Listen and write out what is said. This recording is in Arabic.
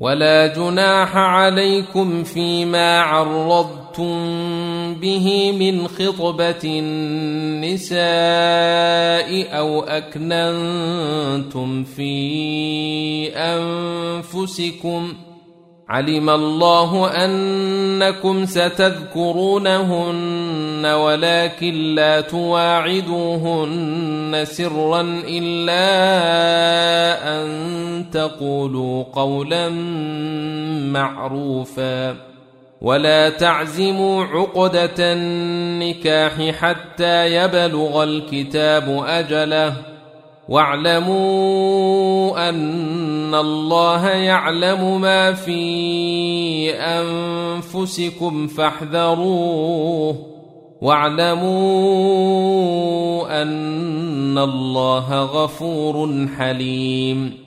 ولا جناح عليكم فيما عرضتم به من خطبة النساء أو أكننتم في أنفسكم علم الله أنكم ستذكرونهن ولكن لا تواعدوهن سرا إلا أن تقولوا قولا معروفا ولا تعزموا عقدة النكاح حتى يبلغ الكتاب أجله واعلموا أن الله يعلم ما في أنفسكم فاحذروه واعلموا أن الله غفور حليم